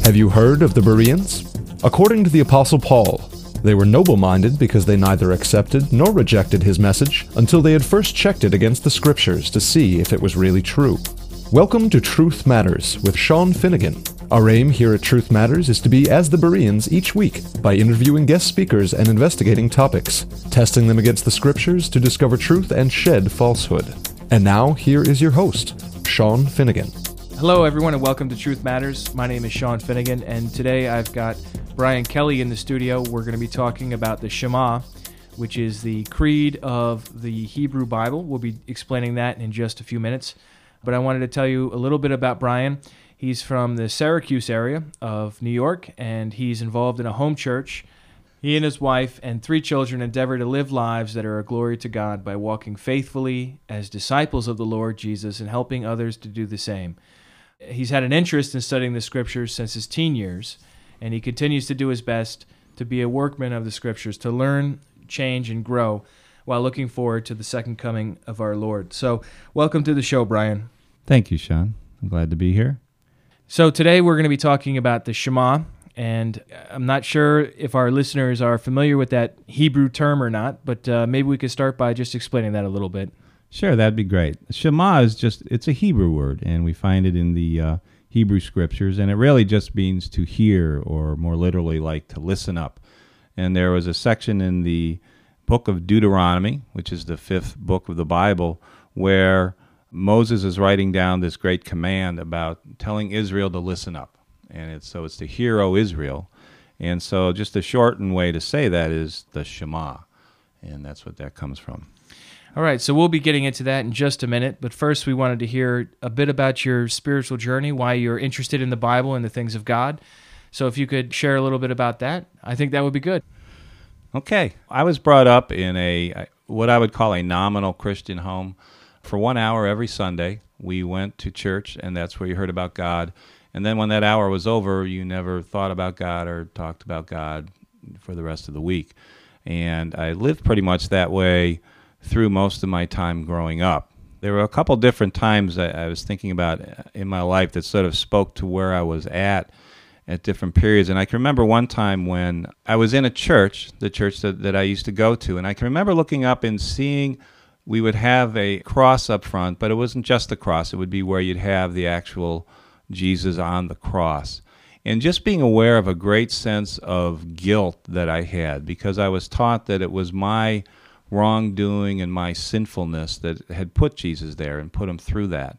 Have you heard of the Bereans? According to the Apostle Paul, they were noble-minded because they neither accepted nor rejected his message until they had first checked it against the Scriptures to see if it was really true. Welcome to Truth Matters with Sean Finnegan. Our aim here at Truth Matters is to be as the Bereans each week by interviewing guest speakers and investigating topics, testing them against the Scriptures to discover truth and shed falsehood. And now, here is your host, Sean Finnegan. Hello, everyone, and welcome to Truth Matters. My name is Sean Finnegan, and today I've got Brian Kelly in the studio. We're going to be talking about the Shema, which is the creed of the Hebrew Bible. We'll be explaining that in just a few minutes. But I wanted to tell you a little bit about Brian. He's from the Syracuse area of New York, and he's involved in a home church. He and his wife and 3 children endeavor to live lives that are a glory to God by walking faithfully as disciples of the Lord Jesus and helping others to do the same. He's had an interest in studying the Scriptures since his teen years, and he continues to do his best to be a workman of the Scriptures, to learn, change, and grow while looking forward to the second coming of our Lord. So, welcome to the show, Brian. Thank you, Sean. I'm glad to be here. So today we're going to be talking about the Shema, and I'm not sure if our listeners are familiar with that Hebrew term or not, but maybe we could start by just explaining that a little bit. Sure, that'd be great. Shema is it's a Hebrew word, and we find it in the Hebrew Scriptures, and it really just means to hear, or more literally, like to listen up. And there was a section in the book of Deuteronomy, which is the 5th book of the Bible, where Moses is writing down this great command about telling Israel to listen up. And it's to hear, O Israel. And so just a shortened way to say that is the Shema, and that's what that comes from. All right, so we'll be getting into that in just a minute, but first we wanted to hear a bit about your spiritual journey, why you're interested in the Bible and the things of God. So if you could share a little bit about that, I think that would be good. Okay. I was brought up in what I would call a nominal Christian home. For 1 hour every Sunday, we went to church, and that's where you heard about God. And then when that hour was over, you never thought about God or talked about God for the rest of the week. And I lived pretty much that way through most of my time growing up. There were a couple different times I was thinking about in my life that sort of spoke to where I was at different periods. And I can remember one time when I was in a church, the church that I used to go to, and I can remember looking up and seeing we would have a cross up front, but it wasn't just the cross. It would be where you'd have the actual Jesus on the cross. And just being aware of a great sense of guilt that I had, because I was taught that it was my wrongdoing and my sinfulness that had put Jesus there and put him through that.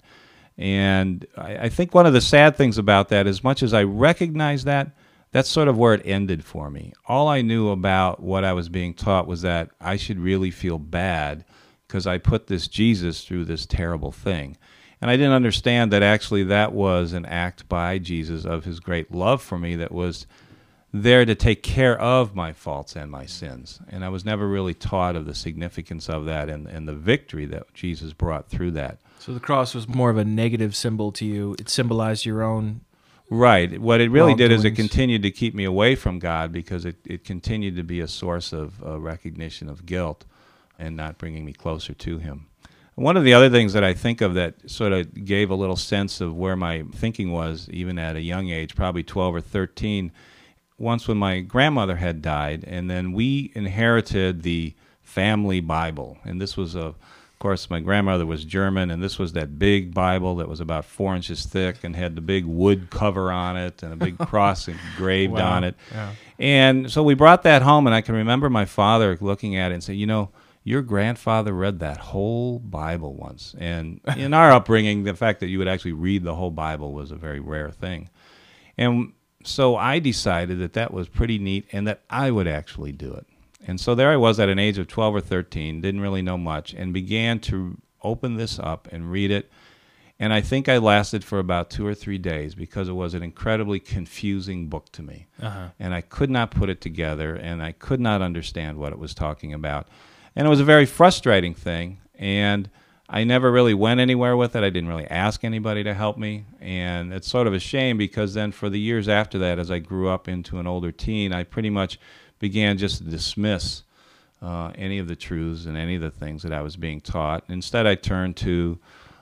And I think one of the sad things about that, as much as I recognize that, that's sort of where it ended for me. All I knew about what I was being taught was that I should really feel bad because I put this Jesus through this terrible thing. And I didn't understand that actually that was an act by Jesus of his great love for me that was there to take care of my faults and my sins. And I was never really taught of the significance of that and the victory that Jesus brought through that. So the cross was more of a negative symbol to you. It symbolized your own right. What it really did is it wrongdoings. continued to keep me away from God because it continued to be a source of recognition of guilt and not bringing me closer to him. One of the other things that I think of that sort of gave a little sense of where my thinking was, even at a young age, probably 12 or 13, once when my grandmother had died, and then we inherited the family Bible. And this was, of course, my grandmother was German, and this was that big Bible that was about 4 inches thick and had the big wood cover on it and a big cross engraved Wow. on it. Yeah. And so we brought that home, and I can remember my father looking at it and saying, your grandfather read that whole Bible once. And in our upbringing, the fact that you would actually read the whole Bible was a very rare thing. And so I decided that was pretty neat and that I would actually do it. And so there I was at an age of 12 or 13, didn't really know much, and began to open this up and read it. And I think I lasted for about 2 or 3 days because it was an incredibly confusing book to me. Uh-huh. And I could not put it together, and I could not understand what it was talking about. And it was a very frustrating thing, and I never really went anywhere with it. I didn't really ask anybody to help me, and it's sort of a shame because then for the years after that, as I grew up into an older teen, I pretty much began just to dismiss any of the truths and any of the things that I was being taught. Instead, I turned to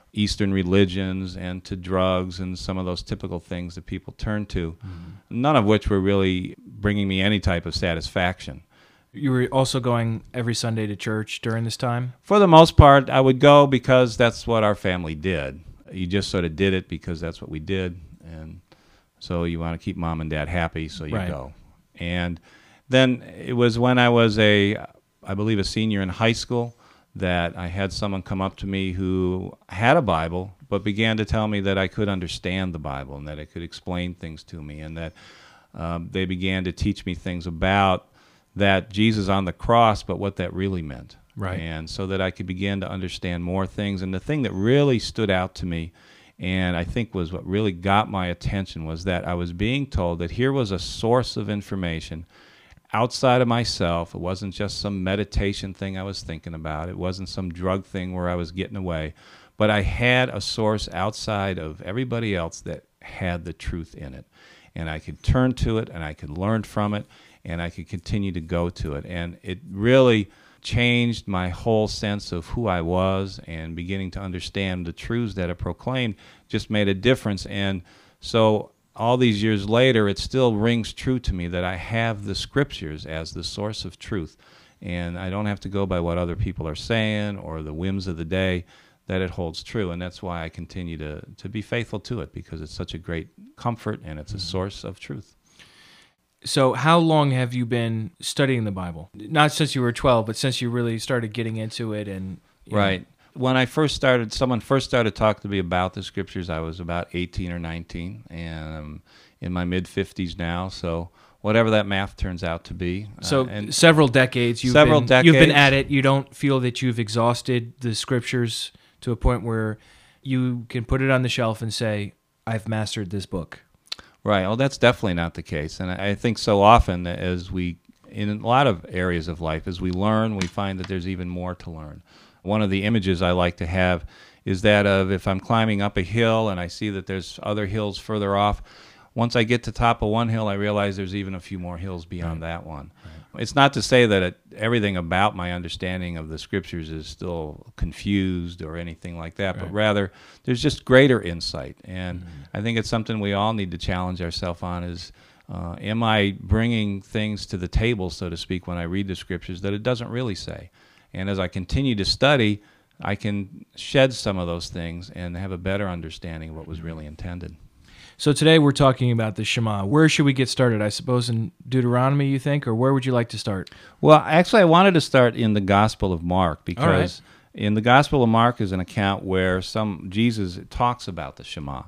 Eastern religions and to drugs and some of those typical things that people turn to, none of which were really bringing me any type of satisfaction. You were also going every Sunday to church during this time? For the most part, I would go because that's what our family did. You just sort of did it because that's what we did, and so you want to keep mom and dad happy, so you go. And then it was when I was I believe a senior in high school, that I had someone come up to me who had a Bible, but began to tell me that I could understand the Bible and that it could explain things to me, and that they began to teach me things about that Jesus on the cross, but what that really meant. Right. And so that I could begin to understand more things. And the thing that really stood out to me, and I think was what really got my attention, was that I was being told that here was a source of information outside of myself. It wasn't just some meditation thing I was thinking about. It wasn't some drug thing where I was getting away. But I had a source outside of everybody else that had the truth in it. And I could turn to it, and I could learn from it, and I could continue to go to it. And it really changed my whole sense of who I was, and beginning to understand the truths that it proclaimed just made a difference. And so all these years later, it still rings true to me that I have the Scriptures as the source of truth, and I don't have to go by what other people are saying or the whims of the day, that it holds true. And that's why I continue to be faithful to it, because it's such a great comfort and it's a source of truth. So how long have you been studying the Bible? Not since you were 12, but since you really started getting into it. And Right. When I first started, someone first started talking to me about the Scriptures, I was about 18 or 19, and I'm in my mid-50s now, so whatever that math turns out to be. So and several decades you've been at it. You don't feel that you've exhausted the Scriptures to a point where you can put it on the shelf and say, I've mastered this book. Right. Well, that's definitely not the case. And I think so often as we, in a lot of areas of life, as we learn, we find that there's even more to learn. One of the images I like to have is that of if I'm climbing up a hill and I see that there's other hills further off, once I get to the top of one hill, I realize there's even a few more hills beyond that one. Right. It's not to say that everything about my understanding of the Scriptures is still confused or anything like that, but rather there's just greater insight. And I think it's something we all need to challenge ourselves on is, am I bringing things to the table, so to speak, when I read the Scriptures that it doesn't really say? And as I continue to study, I can shed some of those things and have a better understanding of what was really intended. So today we're talking about the Shema. Where should we get started? I suppose in Deuteronomy, you think, or where would you like to start? Well, actually, I wanted to start in the Gospel of Mark, because in the Gospel of Mark is an account where Jesus talks about the Shema.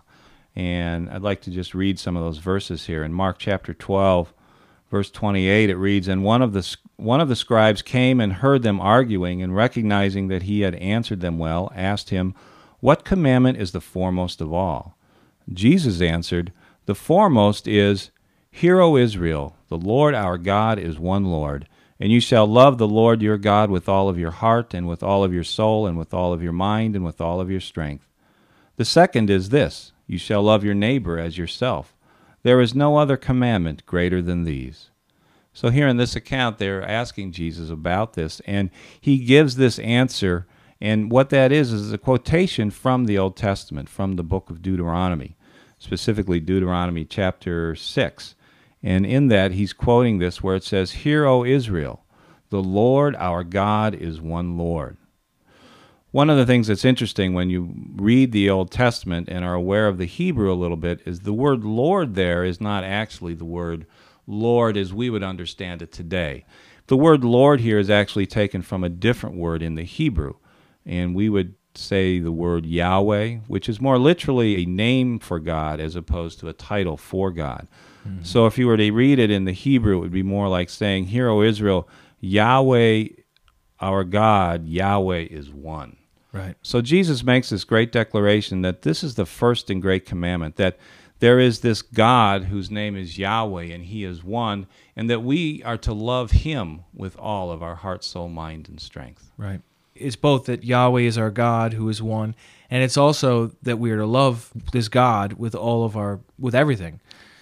And I'd like to just read some of those verses here. In Mark chapter 12, verse 28, it reads, "And one of the scribes came and heard them arguing, and recognizing that he had answered them well, asked him, 'What commandment is the foremost of all?' Jesus answered, 'The foremost is, Hear, O Israel, the Lord our God is one Lord, and you shall love the Lord your God with all of your heart, and with all of your soul, and with all of your mind, and with all of your strength. The second is this, you shall love your neighbor as yourself. There is no other commandment greater than these.'" So here in this account, they're asking Jesus about this, and he gives this answer. And what that is a quotation from the Old Testament, from the book of Deuteronomy, specifically Deuteronomy chapter 6. And in that, he's quoting this where it says, "Hear, O Israel, the Lord our God is one Lord." One of the things that's interesting when you read the Old Testament and are aware of the Hebrew a little bit is the word Lord there is not actually the word Lord as we would understand it today. The word Lord here is actually taken from a different word in the Hebrew. And we would say the word Yahweh, which is more literally a name for God as opposed to a title for God. Mm-hmm. So if you were to read it in the Hebrew, it would be more like saying, "Hear, O Israel, Yahweh, our God, Yahweh is one." Right. So Jesus makes this great declaration that this is the first and great commandment, that there is this God whose name is Yahweh, and he is one, and that we are to love him with all of our heart, soul, mind, and strength. Right. It's both that Yahweh is our God who is one, and it's also that we are to love this God with with everything.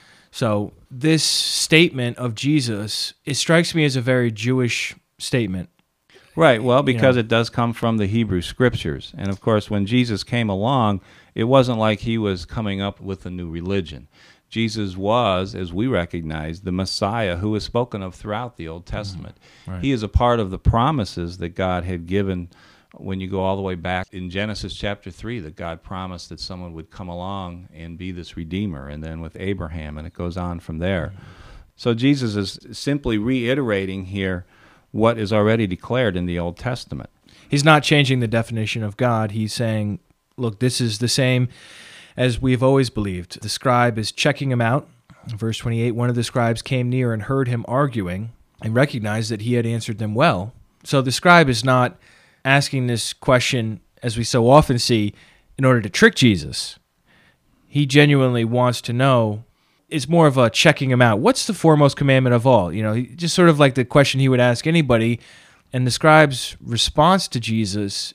So this statement of Jesus, it strikes me as a very Jewish statement. Right, well, because know. it does come from the Hebrew Scriptures. And, of course, when Jesus came along, it wasn't like he was coming up with a new religion. Jesus was, as we recognize, the Messiah who is spoken of throughout the Old Testament. Right. He is a part of the promises that God had given when you go all the way back in Genesis chapter 3, that God promised that someone would come along and be this Redeemer, and then with Abraham, and it goes on from there. So Jesus is simply reiterating here what is already declared in the Old Testament. He's not changing the definition of God. He's saying, look, this is the same as we've always believed. The scribe is checking him out. Verse 28, one of the scribes came near and heard him arguing and recognized that he had answered them well. So the scribe is not asking this question, as we so often see, in order to trick Jesus. He genuinely wants to know. It's more of a checking him out. What's the foremost commandment of all? Just sort of like the question he would ask anybody. And the scribe's response to Jesus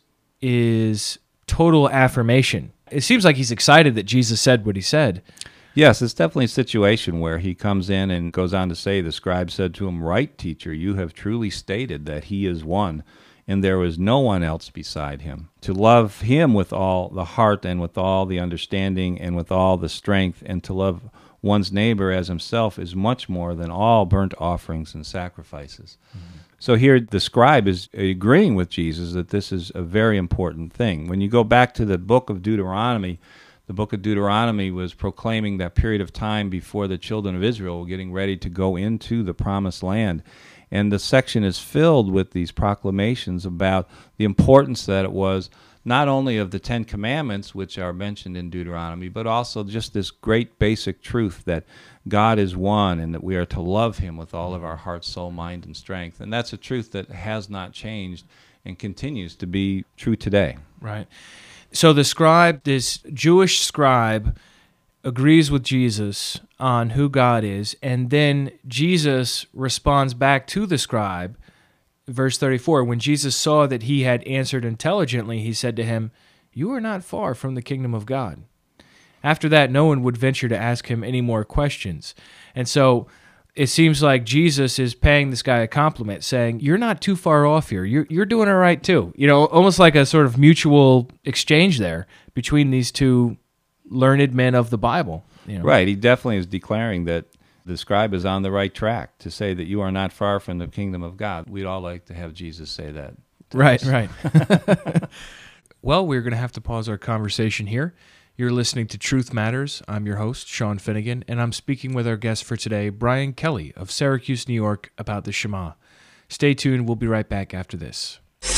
is total affirmation. It seems like he's excited that Jesus said what he said. Yes, it's definitely a situation where he comes in and goes on to say, the scribe said to him, "Right, teacher, you have truly stated that he is one, and there is no one else beside him. To love him with all the heart and with all the understanding and with all the strength, and to love one's neighbor as himself is much more than all burnt offerings and sacrifices." Mm-hmm. So here the scribe is agreeing with Jesus that this is a very important thing. When you go back to the book of Deuteronomy, the book of Deuteronomy was proclaiming that period of time before the children of Israel were getting ready to go into the promised land. And the section is filled with these proclamations about the importance that it was not only of the Ten Commandments, which are mentioned in Deuteronomy, but also just this great basic truth that God is one and that we are to love him with all of our heart, soul, mind, and strength. And that's a truth that has not changed and continues to be true today. Right. So the scribe, this Jewish scribe, agrees with Jesus on who God is, and then Jesus responds back to the scribe. Verse 34, when Jesus saw that he had answered intelligently, he said to him, "You are not far from the kingdom of God." After that, no one would venture to ask him any more questions. And so it seems like Jesus is paying this guy a compliment, saying, "You're not too far off here. You're doing all right too." Almost like a sort of mutual exchange there between these two learned men of the Bible. Right. He definitely is declaring that the scribe is on the right track to say that you are not far from the kingdom of God. We'd all like to have Jesus say that. Right. Well, we're going to have to pause our conversation here. You're listening to Truth Matters. I'm your host, Sean Finnegan, and I'm speaking with our guest for today, Brian Kelly of Syracuse, New York, about the Shema. Stay tuned. We'll be right back after this.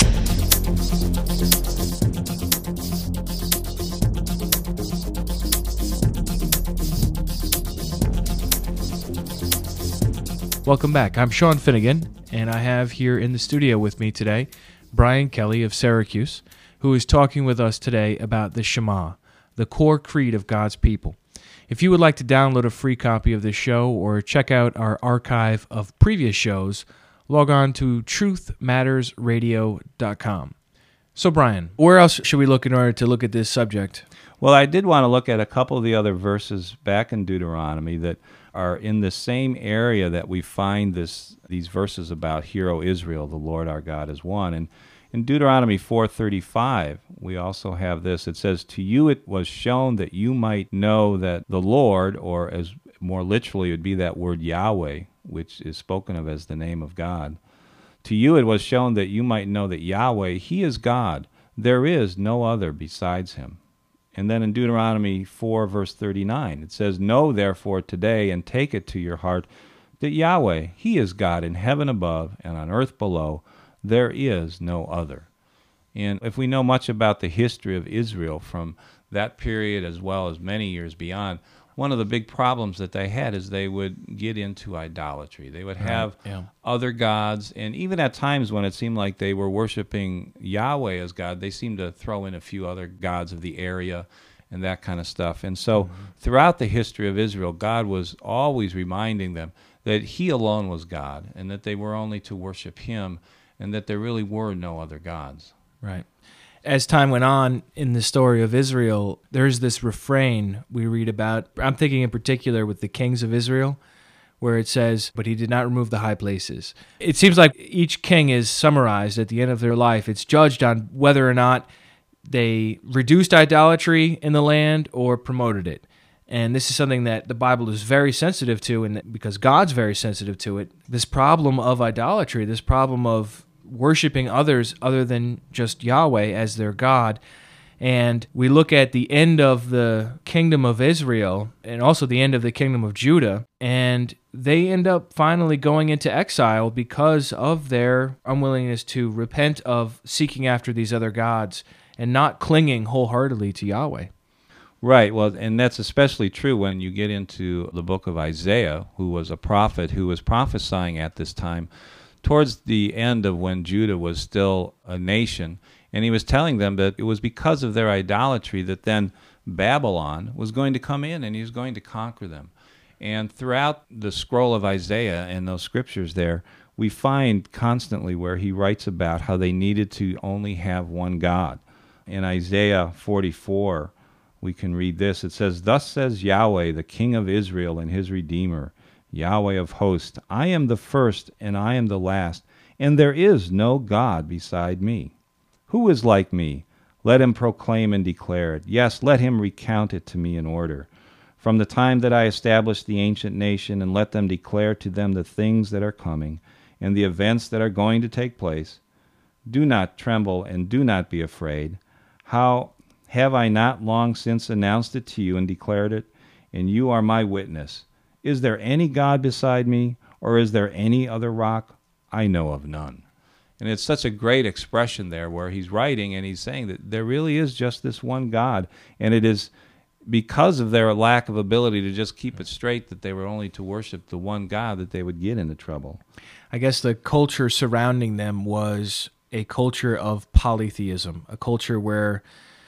Welcome back. I'm Sean Finnegan, and I have here in the studio with me today Brian Kelly of Syracuse, who is talking with us today about the Shema, the core creed of God's people. If you would like to download a free copy of this show or check out our archive of previous shows, log on to truthmattersradio.com. So, Brian, where else should we look in order to look at this subject? Well, I did want to look at a couple of the other verses back in Deuteronomy that are in the same area that we find these verses about, "Hear, O Israel, the Lord our God is one." And in Deuteronomy 4:35, we also have this. It says, "To you it was shown that you might know that the Lord," or as more literally it would be that word Yahweh, which is spoken of as the name of God. "To you it was shown that you might know that Yahweh, he is God. There is no other besides him." And then in Deuteronomy 4, verse 39, it says, "Know therefore today and take it to your heart that Yahweh, he is God in heaven above and on earth below. There is no other." And if we know much about the history of Israel from that period as well as many years beyond, one of the big problems that they had is they would get into idolatry. They would have other gods, and even at times when it seemed like they were worshiping Yahweh as God, they seemed to throw in a few other gods of the area and that kind of stuff. And so throughout the history of Israel, God was always reminding them that he alone was God and that they were only to worship him and that there really were no other gods. Right. As time went on in the story of Israel, there's this refrain we read about. I'm thinking in particular with the kings of Israel, where it says, but he did not remove the high places. It seems like each king is summarized at the end of their life. It's judged on whether or not they reduced idolatry in the land or promoted it. And this is something that the Bible is very sensitive to, and because God's very sensitive to it. This problem of idolatry, this problem of worshiping others other than just Yahweh as their God. And we look at the end of the kingdom of Israel and also the end of the kingdom of Judah, and they end up finally going into exile because of their unwillingness to repent of seeking after these other gods and not clinging wholeheartedly to Yahweh. Right. Well, and that's especially true when you get into the book of Isaiah, who was a prophet who was prophesying at this time towards the end of when Judah was still a nation. And he was telling them that it was because of their idolatry that then Babylon was going to come in and he was going to conquer them. And throughout the scroll of Isaiah and those scriptures there, we find constantly where he writes about how they needed to only have one God. In Isaiah 44, we can read this. It says, "Thus says Yahweh, the King of Israel and his Redeemer, Yahweh of hosts, I am the first and I am the last, and there is no God beside me. Who is like me? Let him proclaim and declare it. Yes, let him recount it to me in order. From the time that I established the ancient nation, and let them declare to them the things that are coming, and the events that are going to take place. Do not tremble and do not be afraid. How have I not long since announced it to you and declared it? And you are my witness. Is there any God beside me, or is there any other rock? I know of none." And it's such a great expression there where he's writing and he's saying that there really is just this one God. And it is because of their lack of ability to just keep it straight that they were only to worship the one God that they would get into trouble. I guess the culture surrounding them was a culture of polytheism, a culture where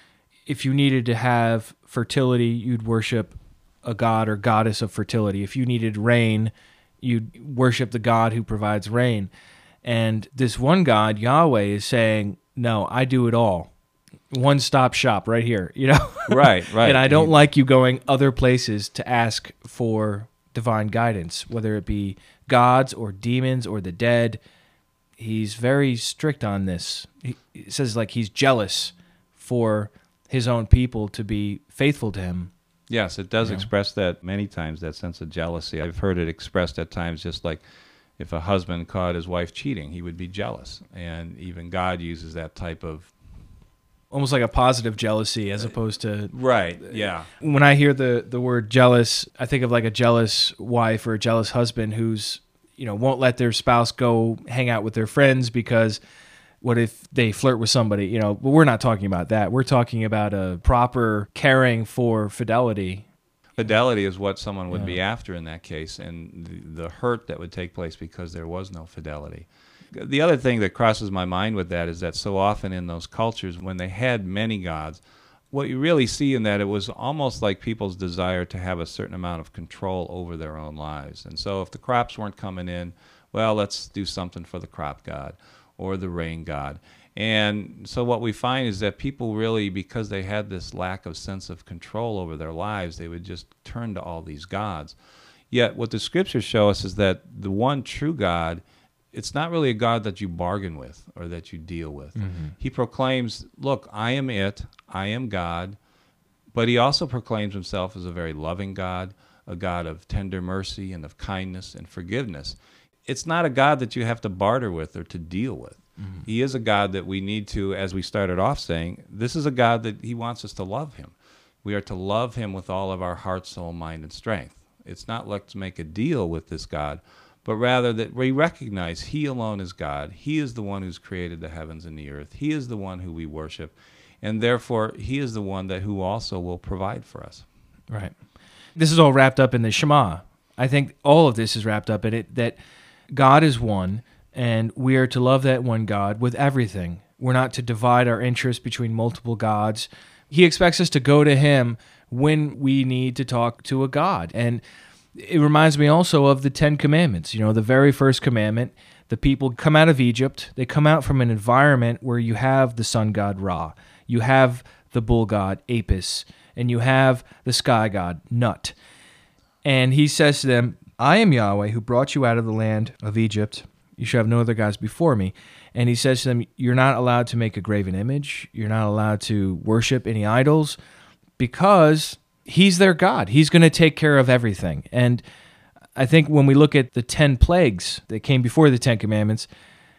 if you needed to have fertility, you'd worship a god or goddess of fertility. If you needed rain, you'd worship the God who provides rain. And this one God, Yahweh, is saying, no, I do it all. One-stop shop right here, you know? Right. And I don't like you going other places to ask for divine guidance, whether it be gods or demons or the dead. He's very strict on this. He says like he's jealous for his own people to be faithful to him. Yes, it does express that many times, that sense of jealousy. I've heard it expressed at times just like if a husband caught his wife cheating, he would be jealous. And even God uses that type of... almost like a positive jealousy as opposed to... Right, yeah. When I hear the word jealous, I think of like a jealous wife or a jealous husband who's, won't let their spouse go hang out with their friends because what if they flirt with somebody, But we're not talking about that. We're talking about a proper caring for fidelity. Fidelity is what someone would be after in that case, and the hurt that would take place because there was no fidelity. The other thing that crosses my mind with that is that so often in those cultures, when they had many gods, what you really see in that, it was almost like people's desire to have a certain amount of control over their own lives. And so if the crops weren't coming in, well, let's do something for the crop god or the rain god. And so what we find is that people really, because they had this lack of sense of control over their lives, they would just turn to all these gods. Yet what the scriptures show us is that the one true God, it's not really a God that you bargain with or that you deal with. Mm-hmm. He proclaims, look, I am it, I am God, but he also proclaims himself as a very loving God, a God of tender mercy and of kindness and forgiveness. It's not a God that you have to barter with or to deal with. Mm-hmm. He is a God that we need to, as we started off saying, this is a God that he wants us to love him. We are to love him with all of our heart, soul, mind, and strength. It's not let's make a deal with this God, but rather that we recognize he alone is God. He is the one who's created the heavens and the earth. He is the one who we worship, and therefore he is the one who also will provide for us. Right. This is all wrapped up in the Shema. I think all of this is wrapped up in it, that God is one, and we are to love that one God with everything. We're not to divide our interest between multiple gods. He expects us to go to him when we need to talk to a God. And it reminds me also of the Ten Commandments. The very first commandment, the people come out of Egypt. They come out from an environment where you have the sun god Ra, you have the bull god Apis, and you have the sky god Nut. And he says to them, I am Yahweh who brought you out of the land of Egypt. You shall have no other gods before me. And he says to them, you're not allowed to make a graven image. You're not allowed to worship any idols because he's their God. He's going to take care of everything. And I think when we look at the 10 plagues that came before the 10 commandments,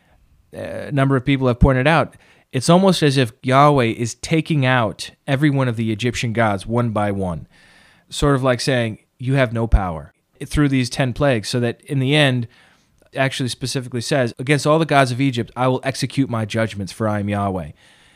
a number of people have pointed out, it's almost as if Yahweh is taking out every one of the Egyptian gods one by one, sort of like saying, you have no power through these 10 plagues, so that in the end, actually specifically says, against all the gods of Egypt, I will execute my judgments, for I am Yahweh.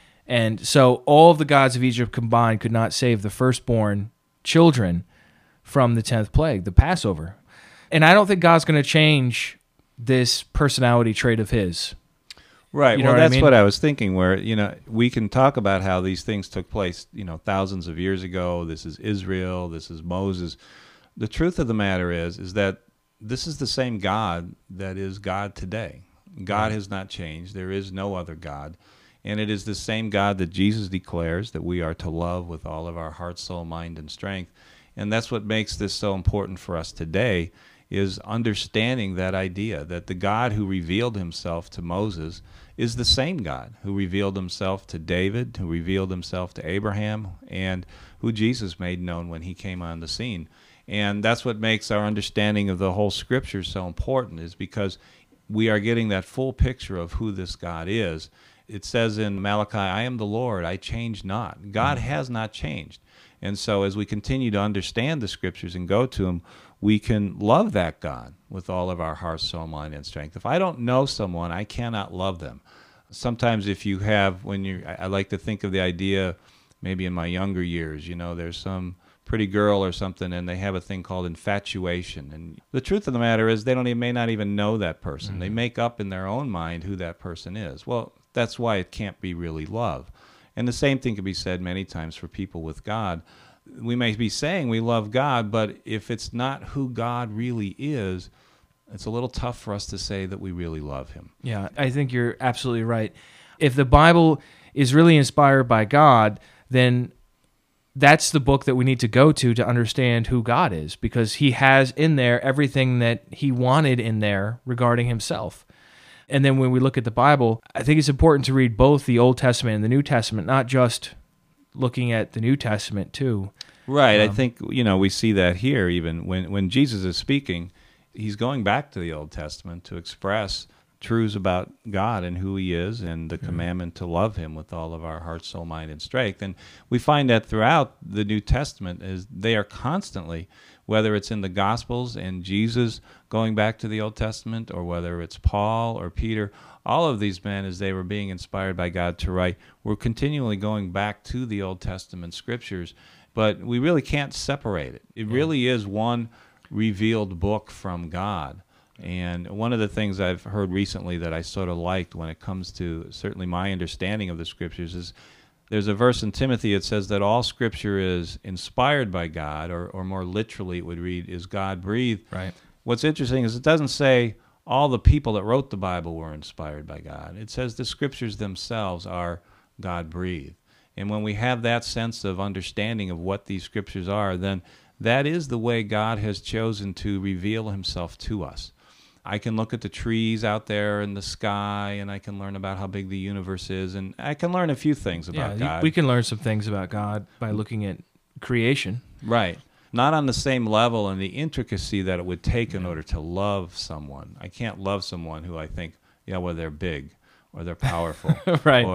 And so all of the gods of Egypt combined could not save the firstborn children from the 10th plague, the Passover. And I don't think God's going to change this personality trait of his. Right. You know well, what I that's mean? what I was thinking, where, we can talk about how these things took place, thousands of years ago. This is Israel. This is Moses. The truth of the matter is that this is the same God that is God today. God has not changed. There is no other God. And it is the same God that Jesus declares that we are to love with all of our heart, soul, mind, and strength. And that's what makes this so important for us today, is understanding that idea that the God who revealed himself to Moses is the same God who revealed himself to David, who revealed himself to Abraham, and who Jesus made known when he came on the scene. And that's what makes our understanding of the whole Scripture so important, is because we are getting that full picture of who this God is. It says in Malachi, I am the Lord, I change not. God has not changed. And so as we continue to understand the Scriptures and go to them, we can love that God with all of our heart, soul, mind, and strength. If I don't know someone, I cannot love them. Sometimes if you have, I like to think of the idea, maybe in my younger years, there's some pretty girl or something, and they have a thing called infatuation. And the truth of the matter is they may not even know that person. Mm-hmm. They make up in their own mind who that person is. Well, that's why it can't be really love. And the same thing can be said many times for people with God. We may be saying we love God, but if it's not who God really is, it's a little tough for us to say that we really love him. Yeah, I think you're absolutely right. If the Bible is really inspired by God, then that's the book that we need to go to understand who God is, because he has in there everything that he wanted in there regarding himself. And then when we look at the Bible, I think it's important to read both the Old Testament and the New Testament, not just looking at the New Testament too. Right. I think, we see that here even when Jesus is speaking, he's going back to the Old Testament to express truths about God and who he is, and the commandment to love him with all of our heart, soul, mind, and strength. And we find that throughout the New Testament, is they are constantly, whether it's in the Gospels and Jesus going back to the Old Testament, or whether it's Paul or Peter, all of these men, as they were being inspired by God to write, were continually going back to the Old Testament scriptures. But we really can't separate it. It really is one revealed book from God. And one of the things I've heard recently that I sort of liked when it comes to certainly my understanding of the Scriptures is there's a verse in Timothy that says that all Scripture is inspired by God, or more literally it would read, is God-breathed. Right. What's interesting is it doesn't say all the people that wrote the Bible were inspired by God. It says the Scriptures themselves are God-breathed. And when we have that sense of understanding of what these Scriptures are, then that is the way God has chosen to reveal himself to us. I can look at the trees out there in the sky, and I can learn about how big the universe is, and I can learn a few things about God. We can learn some things about God by looking at creation. Right. Not on the same level and the intricacy that it would take in order to love someone. I can't love someone who I think, well, they're big or they're powerful. Right.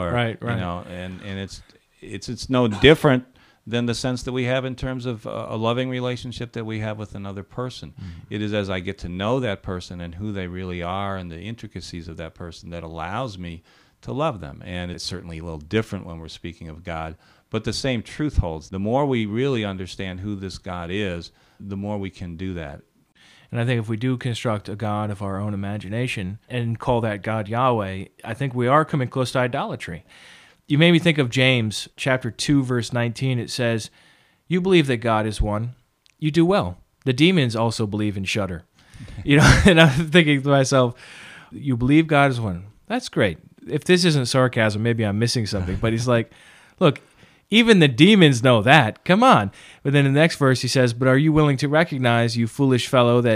And it's no different than the sense that we have in terms of a loving relationship that we have with another person. Mm-hmm. It is as I get to know that person and who they really are and the intricacies of that person that allows me to love them. And it's certainly a little different when we're speaking of God, but the same truth holds. The more we really understand who this God is, the more we can do that. And I think if we do construct a God of our own imagination and call that God Yahweh, I think we are coming close to idolatry. You made me think of James chapter 2, verse 19. It says, you believe that God is one. You do well. The demons also believe and shudder. And I'm thinking to myself, you believe God is one. That's great. If this isn't sarcasm, maybe I'm missing something. But he's like, look, even the demons know that. Come on. But then in the next verse he says, but are you willing to recognize, you foolish fellow, that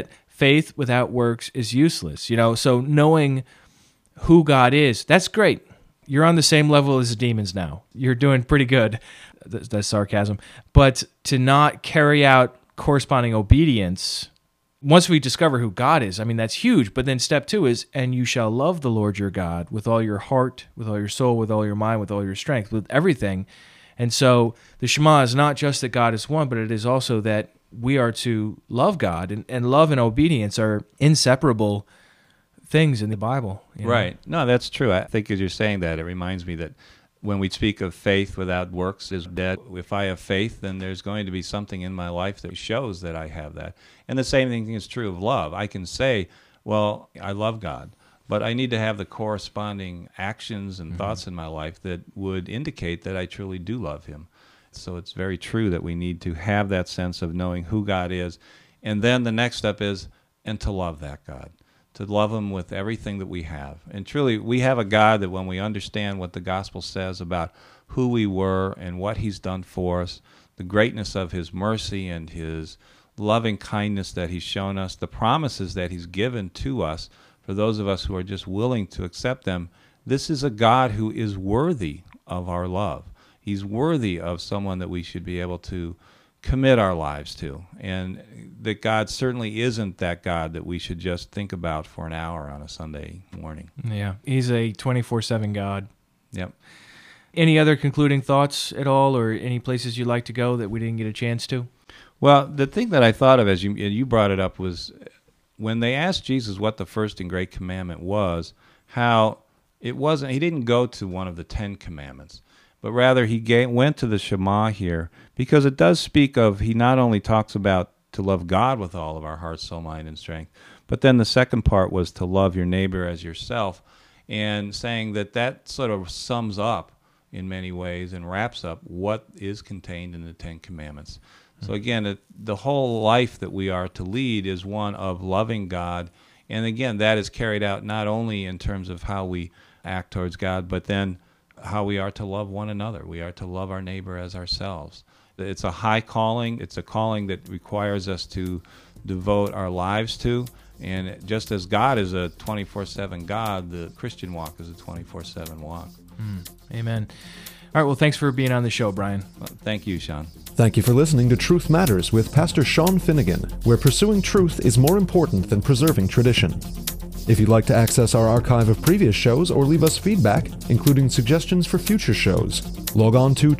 faith without works is useless. So knowing who God is, that's great. You're on the same level as the demons now. You're doing pretty good. That's sarcasm. But to not carry out corresponding obedience, once we discover who God is, that's huge. But then step 2 is, and you shall love the Lord your God with all your heart, with all your soul, with all your mind, with all your strength, with everything. And so the Shema is not just that God is one, but it is also that we are to love God. And love and obedience are inseparable things in the Bible. Right. No, that's true. I think as you're saying that, it reminds me that when we speak of faith without works is dead. If I have faith, then there's going to be something in my life that shows that I have that. And the same thing is true of love. I can say, well, I love God, but I need to have the corresponding actions and thoughts in my life that would indicate that I truly do love him. So it's very true that we need to have that sense of knowing who God is. And then the next step is, and to love that God. To love him with everything that we have. And truly, we have a God that when we understand what the gospel says about who we were and what he's done for us, the greatness of his mercy and his loving kindness that he's shown us, the promises that he's given to us for those of us who are just willing to accept them, this is a God who is worthy of our love. He's worthy of someone that we should be able to commit our lives to, and that God certainly isn't that God that we should just think about for an hour on a Sunday morning. Yeah, he's a 24/7 God. Yep. Any other concluding thoughts at all, or any places you'd like to go that we didn't get a chance to? Well, the thing that I thought of as you brought it up was when they asked Jesus what the first and great commandment was, how it wasn't, he didn't go to one of the 10 commandments, but rather he went to the Shema here, because it does speak of, he not only talks about to love God with all of our heart, soul, mind, and strength, but then the second part was to love your neighbor as yourself, and saying that sort of sums up in many ways and wraps up what is contained in the 10 commandments. So again, the whole life that we are to lead is one of loving God, and again, that is carried out not only in terms of how we act towards God, but then how we are to love one another. We are to love our neighbor as ourselves. It's a high calling. It's a calling that requires us to devote our lives to. And just as God is a 24/7 God, the Christian walk is a 24/7 walk. Amen. All right, well, thanks for being on the show, Brian. Well, thank you, Sean. Thank you for listening to Truth Matters with Pastor Sean Finnegan, where pursuing truth is more important than preserving tradition. If you'd like to access our archive of previous shows or leave us feedback, including suggestions for future shows, log on to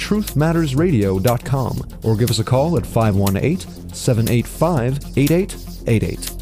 truthmattersradio.com or give us a call at 518-785-8888.